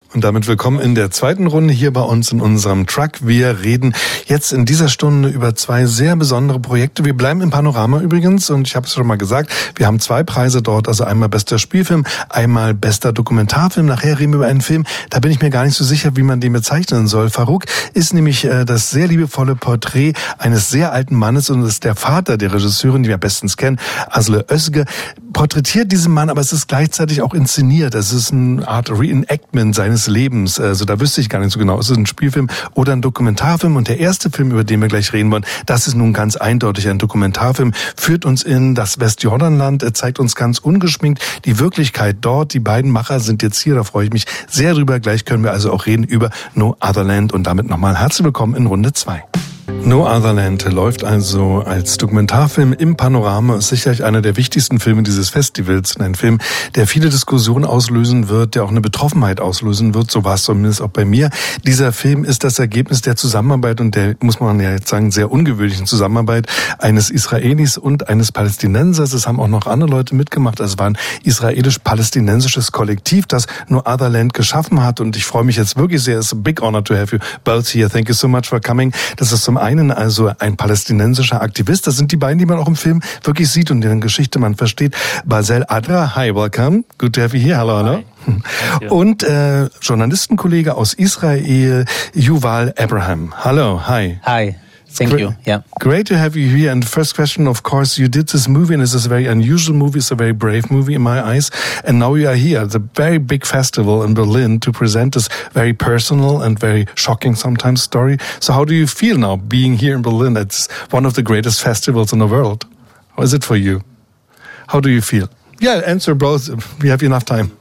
Und damit willkommen in der zweiten Runde hier bei uns in unserem Truck. Wir reden jetzt in dieser Stunde über zwei sehr besondere Projekte. Wir bleiben im Panorama übrigens und ich habe es schon mal gesagt, wir haben zwei Preise dort, also einmal bester Spielfilm, einmal bester Dokumentarfilm. Nachher reden wir über einen Film, da bin ich mir gar nicht so sicher, wie man den bezeichnen soll. Farouk ist nämlich das sehr liebevolle Porträt eines sehr alten Mannes und ist der Vater der Regisseurin, die wir bestens kennen, Aslı Özge. Porträtiert diesen Mann, aber es ist gleichzeitig auch inszeniert. Es ist eine Art Reenactment seines Lebens. Also da wüsste ich gar nicht so genau, ist es ein Spielfilm oder ein Dokumentarfilm? Und der erste Film, über den wir gleich reden wollen, das ist nun ganz eindeutig ein Dokumentarfilm, führt uns in das Westjordanland, zeigt uns ganz ungeschminkt die Wirklichkeit dort. Die beiden Macher sind jetzt hier, da freue ich mich sehr drüber. Gleich können wir also auch reden über No Other Land und damit nochmal herzlich willkommen in Runde 2. No Other Land läuft also als Dokumentarfilm im Panorama, ist sicherlich einer der wichtigsten Filme dieses Festivals. Ein Film, der viele Diskussionen auslösen wird, der auch eine Betroffenheit auslösen wird, so war es zumindest auch bei mir. Dieser Film ist das Ergebnis der Zusammenarbeit und der, muss man ja jetzt sagen, sehr ungewöhnlichen Zusammenarbeit eines Israelis und eines Palästinensers. Es haben auch noch andere Leute mitgemacht. Also es war ein israelisch-palästinensisches Kollektiv, das No Other Land geschaffen hat und ich freue mich jetzt wirklich sehr. It's a big honor to have you both here. Thank you so much for coming. Das ist zum einen also ein palästinensischer Aktivist. Das sind die beiden, die man auch im Film wirklich sieht und deren Geschichte man versteht. Basel Adra, hi, welcome. Good to have you here. Hello. Und Journalistenkollege aus Israel, Yuval Abraham. Hello, hi. Hi. Thank you. Yeah. Great to have you here. And the first question, of course, you did this movie, and it's a very unusual movie. It's a very brave movie in my eyes. And now you are here at the very big festival in Berlin to present this very personal and very shocking sometimes story. So how do you feel now being here in Berlin? It's one of the greatest festivals in the world. How is it for you? How do you feel? Yeah, answer both. We have enough time.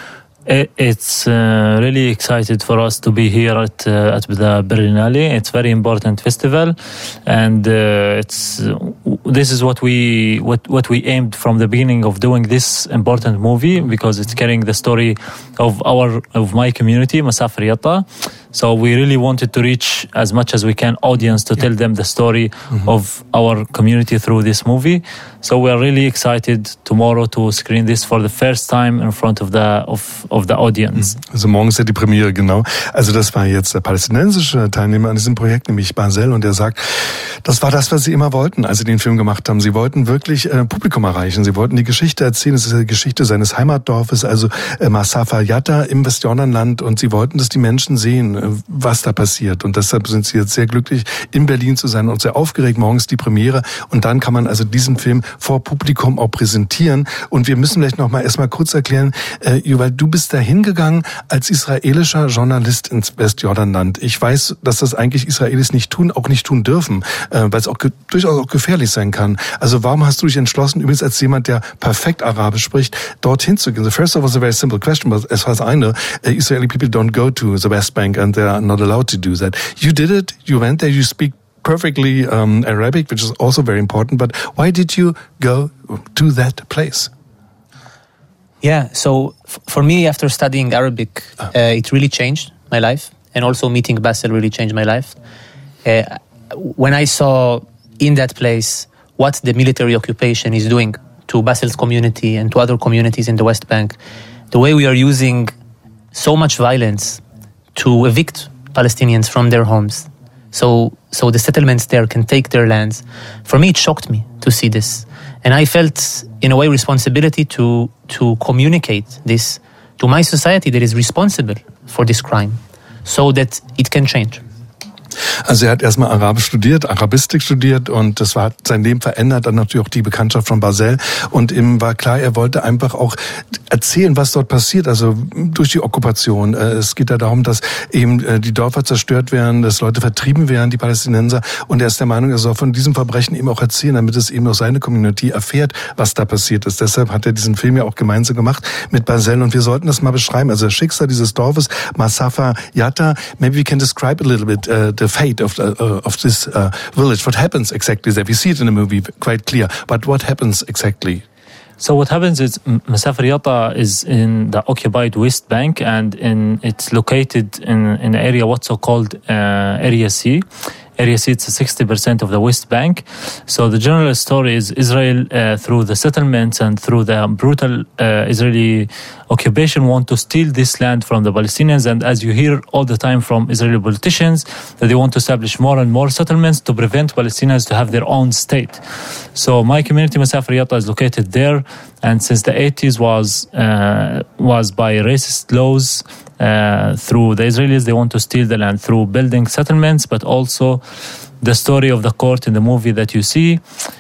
It's really excited for us to be here at the Berlinale. It's very important festival, and this is what we aimed from the beginning of doing this important movie, because it's carrying the story of my community, Masafer Yatta. So we really wanted to reach as much as we can audience to tell them the story of our community through this movie. So we are really excited tomorrow to screen this for the first time in front of the audience. Also morgen ist ja die Premiere, genau. Also das war jetzt der palästinensische Teilnehmer an diesem Projekt, nämlich Basel, und der sagt, das war das, was sie immer wollten, als sie den Film gemacht haben. Sie wollten wirklich Publikum erreichen. Sie wollten die Geschichte erzählen. Es ist die Geschichte seines Heimatdorfes, also Masafer Yatta im Westjordanland, und sie wollten, dass die Menschen sehen, was da passiert. Und deshalb sind sie jetzt sehr glücklich, in Berlin zu sein und sehr aufgeregt. Morgens die Premiere. Und dann kann man also diesen Film vor Publikum auch präsentieren. Und wir müssen vielleicht noch mal erstmal kurz erklären, Yuval, du bist da hingegangen als israelischer Journalist ins Westjordanland. Ich weiß, dass das eigentlich Israelis nicht tun dürfen, weil es auch durchaus auch gefährlich sein kann. Also warum hast du dich entschlossen, übrigens als jemand, der perfekt Arabisch spricht, dorthin zu gehen? So first of all, it's a very simple question, but as far as I know, Israeli people don't go to the West Bank and they're not allowed to do that. You did it, you went there, you speak perfectly Arabic, which is also very important, but why did you go to that place? Yeah, so for me, after studying Arabic, it really changed my life, and also meeting Basel really changed my life. When I saw in that place what the military occupation is doing to Basel's community and to other communities in the West Bank, the way we are using so much violence to evict Palestinians from their homes, so the settlements there can take their lands. For me, it shocked me to see this. And I felt, in a way, responsibility to communicate this to my society that is responsible for this crime, so that it can change. Also er hat erstmal Arabistik studiert und das hat sein Leben verändert, dann natürlich auch die Bekanntschaft von Basel, und ihm war klar, er wollte einfach auch erzählen, was dort passiert, also durch die Okkupation. Es geht ja darum, dass eben die Dörfer zerstört werden, dass Leute vertrieben werden, die Palästinenser, und er ist der Meinung, er soll von diesem Verbrechen eben auch erzählen, damit es eben auch seine Community erfährt, was da passiert ist. Deshalb hat er diesen Film ja auch gemeinsam gemacht mit Basel, und wir sollten das mal beschreiben. Also das Schicksal dieses Dorfes, Masafer Yatta, maybe we can describe a little bit the fate of this village. What happens exactly there? We see it in the movie quite clear, but what happens exactly? So what happens is Masafer Yatta is in the occupied West Bank, and it's located in an area what's so called Area C. Area C, it's 60% of the West Bank. So the general story is Israel, through the settlements and through the brutal Israeli occupation want to steal this land from the Palestinians. And as you hear all the time from Israeli politicians, that they want to establish more and more settlements to prevent Palestinians to have their own state. So my community, Masafer Yatta, is located there. And since the 80s was by racist laws, through the Israelis, they want to steal the land through building settlements, but also the story of the court in the movie that you see,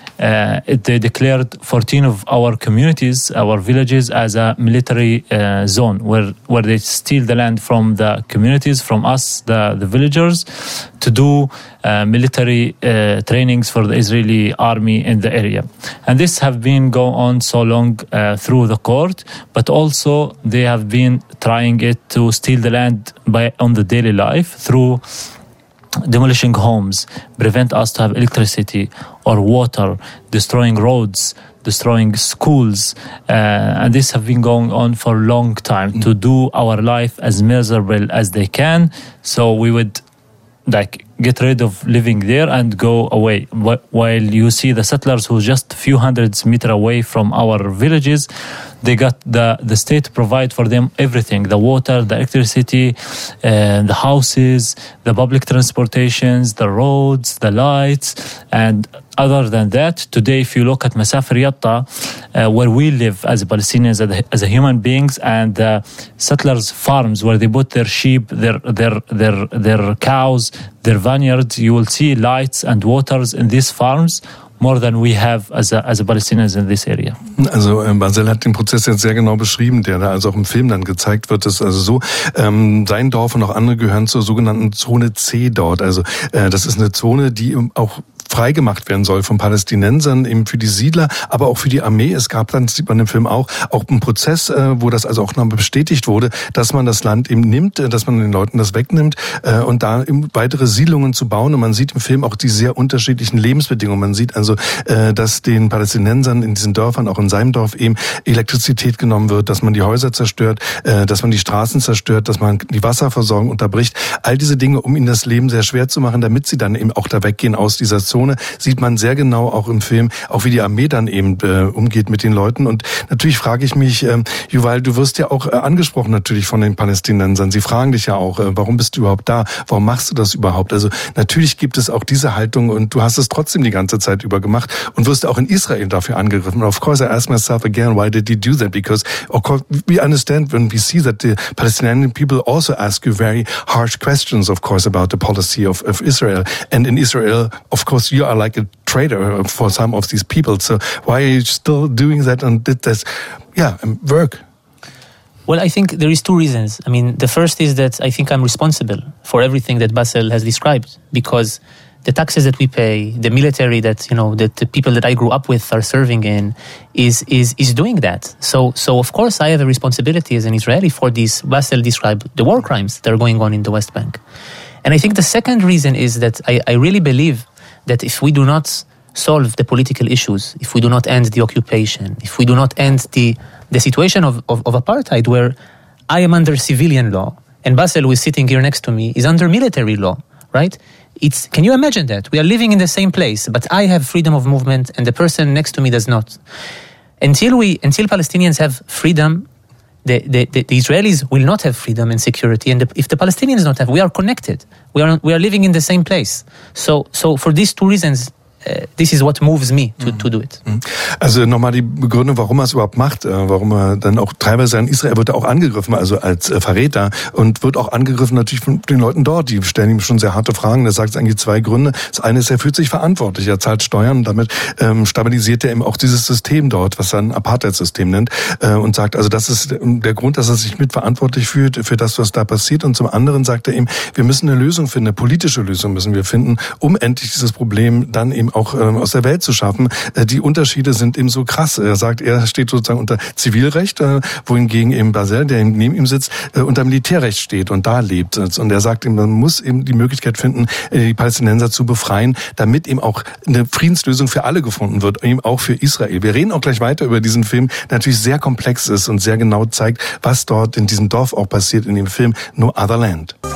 they declared 14 of our communities, our villages, as a military zone where they steal the land from the communities, from us, the villagers, to do military trainings for the Israeli army in the area. And this have been going on so long through the court, but also they have been trying it to steal the land on the daily life through demolishing homes, prevent us to have electricity or water, destroying roads, destroying schools, and this have been going on for a long time to do our life as miserable as they can. So we would get rid of living there and go away. While you see the settlers who just a few hundreds meters away from our villages, they got the state provide for them everything: the water, the electricity, the houses, the public transportations, the roads, the lights. And other than that, today, if you look at Masafer Yatta, where we live as Palestinians, as a human beings, and settlers' farms where they put their sheep, their cows, their vineyards, you will see lights and waters in these farms more than we have as a Palestinians in this area. Also Basel hat den Prozess jetzt sehr genau beschrieben, der da also auch im Film dann gezeigt wird. Das ist also so, sein Dorf und auch andere gehören zur sogenannten Zone C dort. Also das ist eine Zone, die auch freigemacht werden soll von Palästinensern, eben für die Siedler, aber auch für die Armee. Es gab dann, das sieht man im Film auch einen Prozess, wo das also auch nochmal bestätigt wurde, dass man das Land eben nimmt, dass man den Leuten das wegnimmt und da eben weitere Siedlungen zu bauen. Und man sieht im Film auch die sehr unterschiedlichen Lebensbedingungen. Man sieht also, dass den Palästinensern in diesen Dörfern, auch in seinem Dorf eben, Elektrizität genommen wird, dass man die Häuser zerstört, dass man die Straßen zerstört, dass man die Wasserversorgung unterbricht. All diese Dinge, um ihnen das Leben sehr schwer zu machen, damit sie dann eben auch da weggehen aus dieser Zone, sieht man sehr genau auch im Film, auch wie die Armee dann eben umgeht mit den Leuten. Und natürlich frage ich mich, Yuval, du wirst ja auch angesprochen natürlich von den Palästinensern. Sie fragen dich ja auch, warum bist du überhaupt da? Warum machst du das überhaupt? Also natürlich gibt es auch diese Haltung und du hast es trotzdem die ganze Zeit über gemacht und wirst auch in Israel dafür angegriffen. And of course I ask myself again, why did you do that? Because of course we understand when we see that the Palestinian people also ask you very harsh questions, of course, about the policy of Israel. And in Israel, of course, you are like a traitor for some of these people. So why are you still doing that and did this work? Well, I think there is two reasons. I mean, the first is that I think I'm responsible for everything that Basel has described, because the taxes that we pay, the military that the people that I grew up with are serving in, is doing that. So of course I have a responsibility as an Israeli for these. Basel described the war crimes that are going on in the West Bank, and I think the second reason is that I really believe that if we do not solve the political issues, if we do not end the occupation, if we do not end the situation of apartheid, where I am under civilian law and Basel, who is sitting here next to me, is under military law, right? Can you imagine that? We are living in the same place, but I have freedom of movement and the person next to me does not. Until Palestinians have freedom, the Israelis will not have freedom and security. And if the Palestinians don't have, we are connected. We are living in the same place. So for these two reasons, this is what moves me to do it. Also nochmal die Begründung, warum er es überhaupt macht, warum er dann auch teilweise in Israel wird er auch angegriffen, also als Verräter, und wird auch angegriffen natürlich von den Leuten dort, die stellen ihm schon sehr harte Fragen. Er sagt eigentlich zwei Gründe. Das eine ist, er fühlt sich verantwortlich, er zahlt Steuern und damit stabilisiert er eben auch dieses System dort, was er ein Apartheid-System nennt, und sagt, also das ist der Grund, dass er sich mitverantwortlich fühlt für das, was da passiert. Und zum anderen sagt er eben, wir müssen eine Lösung finden, eine politische Lösung müssen wir finden, um endlich dieses Problem dann eben auch aus der Welt zu schaffen. Die Unterschiede sind eben so krass. Er sagt, er steht sozusagen unter Zivilrecht, wohingegen eben Basel, der neben ihm sitzt, unter Militärrecht steht und da lebt. Und er sagt eben, man muss eben die Möglichkeit finden, die Palästinenser zu befreien, damit eben auch eine Friedenslösung für alle gefunden wird, eben auch für Israel. Wir reden auch gleich weiter über diesen Film, der natürlich sehr komplex ist und sehr genau zeigt, was dort in diesem Dorf auch passiert in dem Film No Other Land.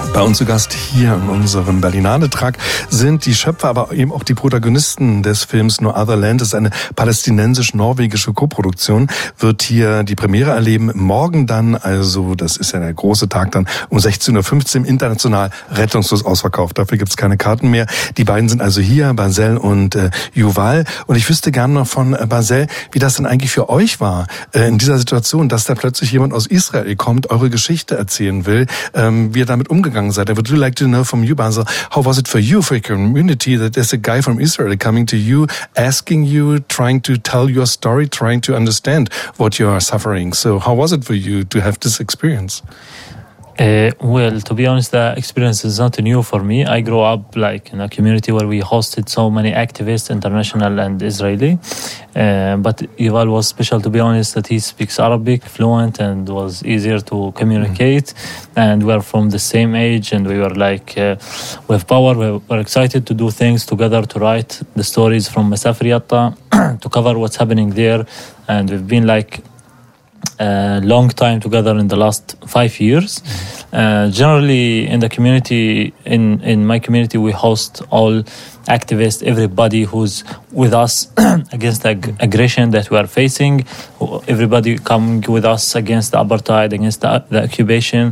Bei uns zu Gast hier in unserem Berlinale-Track sind die Schöpfer, aber eben auch die Protagonisten des Films No Other Land. Das ist eine palästinensisch-norwegische Koproduktion, wird hier die Premiere erleben. Morgen dann, also das ist ja der große Tag dann, um 16.15 Uhr international rettungslos ausverkauft. Dafür gibt's keine Karten mehr. Die beiden sind also hier, Basel und Yuval. Und ich wüsste gerne noch von Basel, wie das denn eigentlich für euch war, in dieser Situation, dass da plötzlich jemand aus Israel kommt, eure Geschichte erzählen will, wie ihr damit umgegangen seid. I would really like to know from you, Basel, how was it for you, for your community, that there's a guy from Israel coming to you, asking you, trying to tell your story, trying to understand what you are suffering. So how was it for you to have this experience? Well, to be honest, the experience is not new for me. I grew up like in a community where we hosted so many activists, international and Israeli. But Yuval was special, to be honest, that he speaks Arabic fluent and was easier to communicate. And we're from the same age, and we were like, we have power. We were excited to do things together, to write the stories from Masafer Yatta, to cover what's happening there. And we've been like long time together in the last 5 years. Generally in the community, in my community, we host all activists, everybody who's with us against the aggression that we are facing, everybody coming with us against the apartheid, against the occupation.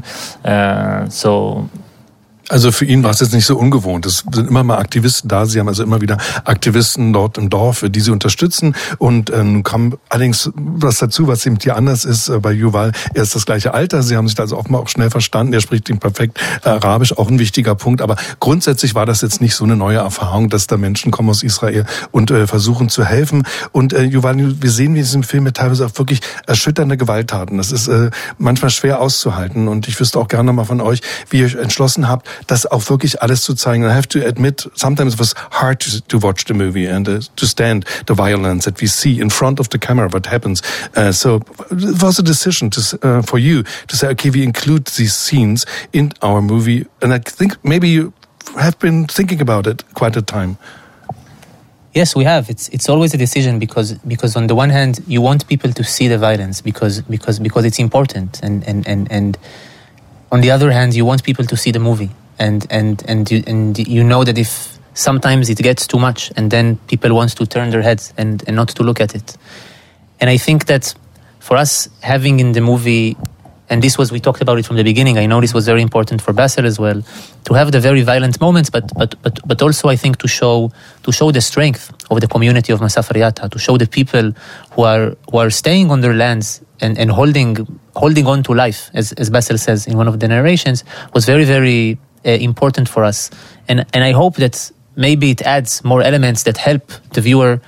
Also für ihn war es jetzt nicht so ungewohnt. Es sind immer mal Aktivisten da. Sie haben also immer wieder Aktivisten dort im Dorf, die sie unterstützen. Und nun kam allerdings was dazu, was eben hier anders ist bei Yuval. Er ist das gleiche Alter. Sie haben sich da also offenbar auch schnell verstanden. Er spricht ihm perfekt Arabisch, auch ein wichtiger Punkt. Aber grundsätzlich war das jetzt nicht so eine neue Erfahrung, dass da Menschen kommen aus Israel und versuchen zu helfen. Und Yuval, wir sehen in diesem Film teilweise auch wirklich erschütternde Gewalttaten. Das ist manchmal schwer auszuhalten. Und ich wüsste auch gerne mal von euch, wie ihr euch entschlossen habt, das auch wirklich alles zu zeigen. I have to admit, sometimes it was hard to watch the movie and to stand the violence that we see in front of the camera, what happens. So it was a decision for you to say, okay, we include these scenes in our movie. And I think maybe you have been thinking about it quite a time. Yes, we have. It's always a decision because on the one hand you want people to see the violence because it's important and on the other hand you want people to see the movie. And you know that if sometimes it gets too much and then people want to turn their heads and not to look at it. And I think that for us having in the movie, and we talked about it from the beginning, I know this was very important for Basel as well, to have the very violent moments, but also I think to show the strength of the community of Masafer Yatta, to show the people who are staying on their lands and holding on to life, as Basel says in one of the narrations, was very, very important for us, and I hope that maybe it adds more elements that help the viewer,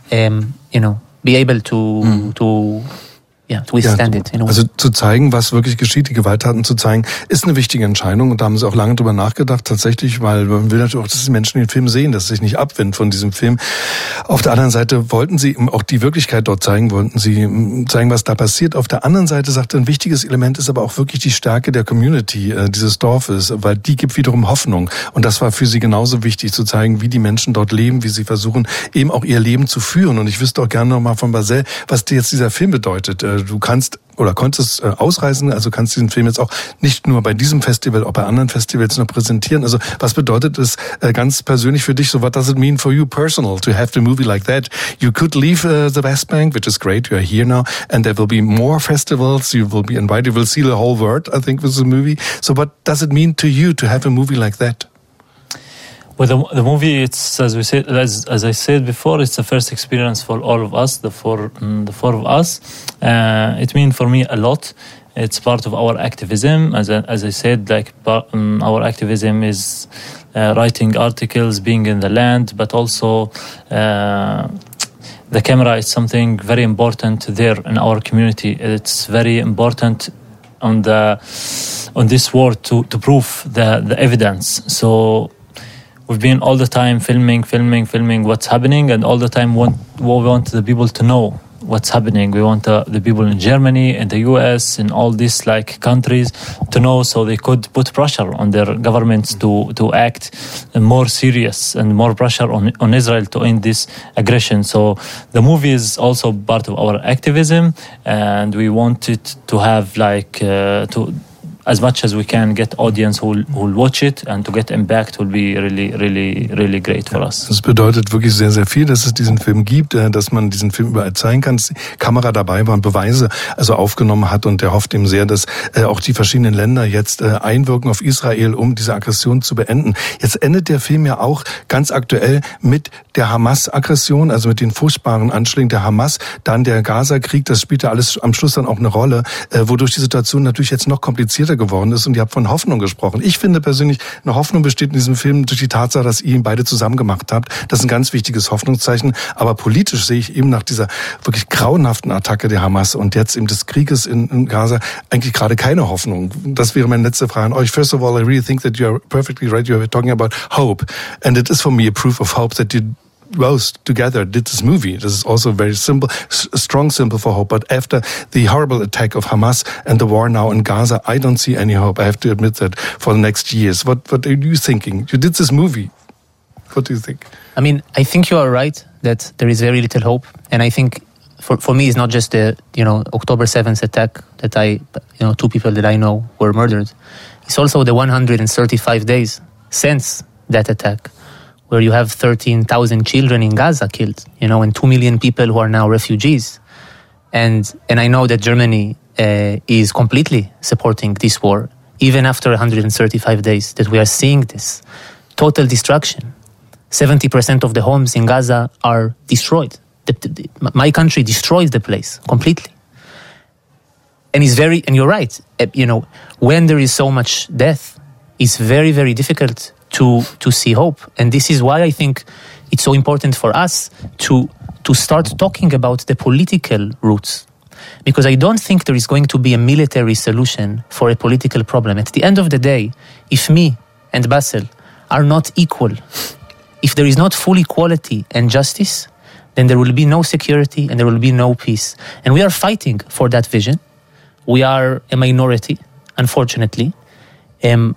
be able to withstand it. Also zu zeigen, was wirklich geschieht, die Gewalttaten zu zeigen, ist eine wichtige Entscheidung und da haben sie auch lange drüber nachgedacht, tatsächlich, weil man will natürlich auch, dass die Menschen den Film sehen, dass sie sich nicht abwenden von diesem Film. Auf der anderen Seite wollten sie auch die Wirklichkeit dort zeigen, wollten sie zeigen, was da passiert. Auf der anderen Seite sagte, ein wichtiges Element ist aber auch wirklich die Stärke der Community dieses Dorfes, weil die gibt wiederum Hoffnung und das war für sie genauso wichtig, zu zeigen, wie die Menschen dort leben, wie sie versuchen, eben auch ihr Leben zu führen. Und ich wüsste auch gerne nochmal von Basel, was dir jetzt dieser Film bedeutet. Du kannst oder konntest ausreisen, also kannst diesen Film jetzt auch nicht nur bei diesem Festival, auch bei anderen Festivals noch präsentieren. Also was bedeutet es ganz persönlich für dich? So what does it mean for you personal to have the movie like that? You could leave the West Bank, which is great. You are here now, and there will be more festivals. You will be invited. You will see the whole world, I think, with the movie. So what does it mean to you to have a movie like that? Well, the movie, it's as I said before, it's the first experience for all of us, the four of us. It means for me a lot. It's part of our activism, as I said, like our activism is writing articles, being in the land, but also the camera is something very important there in our community. It's very important on this world to prove the evidence. So we've been all the time filming what's happening, and all the time we want the people to know what's happening. We want the people in Germany, in the US, in all these like countries to know, so they could put pressure on their governments to act more serious and more pressure on Israel to end this aggression. So the movie is also part of our activism, and we wanted to have like as much as we can get audience who will watch it, and to get impact will be really great for us. Das bedeutet wirklich sehr, sehr viel, dass es diesen Film gibt, dass man diesen Film überall zeigen kann, dass die Kamera dabei war und Beweise also aufgenommen hat, und er hofft eben sehr, dass auch die verschiedenen Länder jetzt einwirken auf Israel, um diese Aggression zu beenden. Jetzt endet der Film ja auch ganz aktuell mit der Hamas-Aggression, also mit den furchtbaren Anschlägen der Hamas, dann der Gaza-Krieg, das spielt ja alles am Schluss dann auch eine Rolle, wodurch die Situation natürlich jetzt noch komplizierter geworden ist, und ihr habt von Hoffnung gesprochen. Ich finde persönlich, eine Hoffnung besteht in diesem Film durch die Tatsache, dass ihr ihn beide zusammen gemacht habt. Das ist ein ganz wichtiges Hoffnungszeichen, aber politisch sehe ich eben nach dieser wirklich grauenhaften Attacke der Hamas und jetzt eben des Krieges in Gaza eigentlich gerade keine Hoffnung. Das wäre meine letzte Frage an euch. First of all, I really think that you're perfectly right. You're talking about hope, and it is for me a proof of hope that you both together did this movie. This is also very simple, a strong symbol for hope. But after the horrible attack of Hamas and the war now in Gaza, I don't see any hope. I have to admit that for the next years. What are you thinking? You did this movie. What do you think? I mean, I think you are right that there is very little hope, and I think for me it's not just the October 7th attack that two people that I know were murdered. It's also the 135 days since that attack, where you have 13,000 children in Gaza killed, and 2 million people who are now refugees. And I know that Germany is completely supporting this war, even after 135 days that we are seeing this total destruction. 70% of the homes in Gaza are destroyed. My country destroys the place completely. And you're right, when there is so much death, it's very, very difficult to see hope. And this is why I think it's so important for us to start talking about the political roots. Because I don't think there is going to be a military solution for a political problem. At the end of the day, if me and Bassel are not equal, if there is not full equality and justice, then there will be no security and there will be no peace. And we are fighting for that vision. We are a minority, unfortunately. And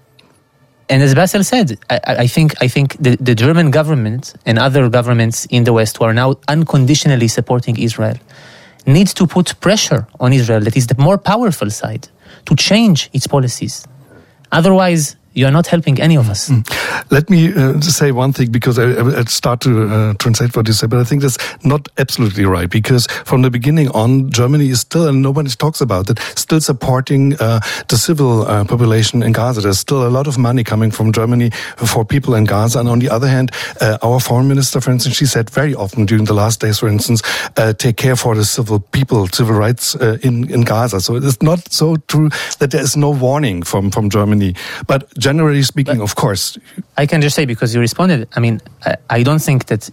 as Bassel said, I think the German government and other governments in the West who are now unconditionally supporting Israel needs to put pressure on Israel, that is the more powerful side, to change its policies. Otherwise, you are not helping any of us. Let me just say one thing, because I start to translate what you say, but I think that's not absolutely right, because from the beginning on, Germany is still, and nobody talks about it, still supporting the civil population in Gaza. There's still a lot of money coming from Germany for people in Gaza. And on the other hand, our foreign minister, for instance, she said very often during the last days, for instance, take care for the civil rights in Gaza. So it's not so true that there is no warning from Germany. But generally speaking, of course. I can just say, because you responded, I mean, I don't think that,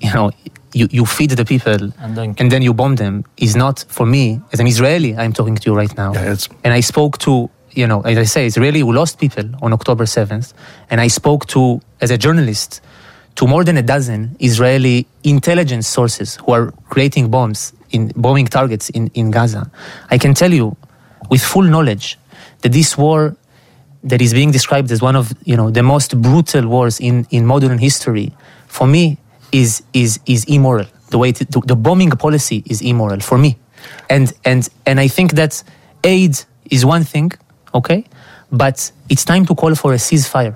you feed the people and then you bomb them is not, for me, as an Israeli, I'm talking to you right now. Yeah, and I spoke to, as I say, Israeli who lost people on October 7th. And I spoke to, as a journalist, to more than a dozen Israeli intelligence sources who are creating bombing targets in Gaza. I can tell you with full knowledge that this war that is being described as one of the most brutal wars in modern history, for me is immoral. The way the bombing policy is immoral for me, and I think that aid is one thing, okay, but it's time to call for a ceasefire.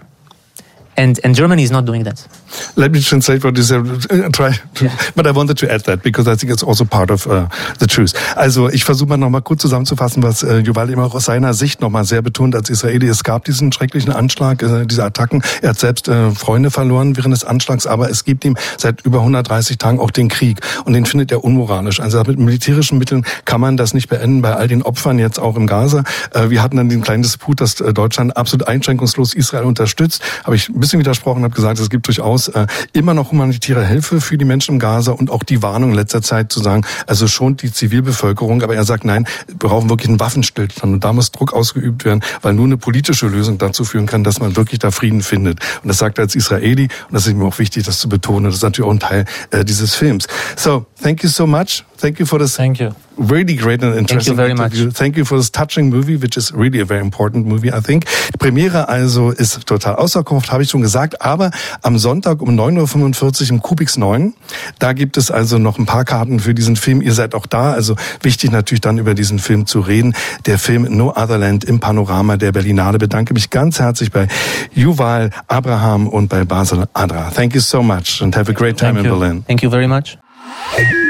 And Germany is not doing that. Let me translate what you said. But I wanted to add that, because I think it's also part of the truth. Also ich versuche mal nochmal kurz zusammenzufassen, was Yuval immer aus seiner Sicht nochmal sehr betont als Israeli. Es gab diesen schrecklichen Anschlag, diese Attacken. Er hat selbst Freunde verloren während des Anschlags, aber es gibt ihm seit über 130 Tagen auch den Krieg. Und den findet er unmoralisch. Also mit militärischen Mitteln kann man das nicht beenden, bei all den Opfern jetzt auch im Gaza. Wir hatten dann den kleinen Disput, dass Deutschland absolut einschränkungslos Israel unterstützt. Habe ich ein bisschen widersprochen, habe gesagt, es gibt durchaus immer noch humanitäre Hilfe für die Menschen im Gaza und auch die Warnung in letzter Zeit zu sagen, also schont die Zivilbevölkerung. Aber er sagt, nein, wir brauchen wirklich einen Waffenstillstand und da muss Druck ausgeübt werden, weil nur eine politische Lösung dazu führen kann, dass man wirklich da Frieden findet. Und das sagt er als Israeli und das ist mir auch wichtig, das zu betonen. Das ist natürlich auch ein Teil dieses Films. So, thank you so much. Thank you for this. Thank you. really great and interesting interview. Thank you for this touching movie, which is really a very important movie, I think. Die Premiere also ist total ausverkauft, habe ich schon gesagt, aber am Sonntag um 9:45 Uhr im Kubix 9, da gibt es also noch ein paar Karten für diesen Film. Ihr seid auch da, also wichtig natürlich dann über diesen Film zu reden. Der Film No Other Land im Panorama der Berlinale. Bedanke mich ganz herzlich bei Yuval Abraham und bei Basel Adra. Thank you so much and have a great time in Berlin. Thank you very much.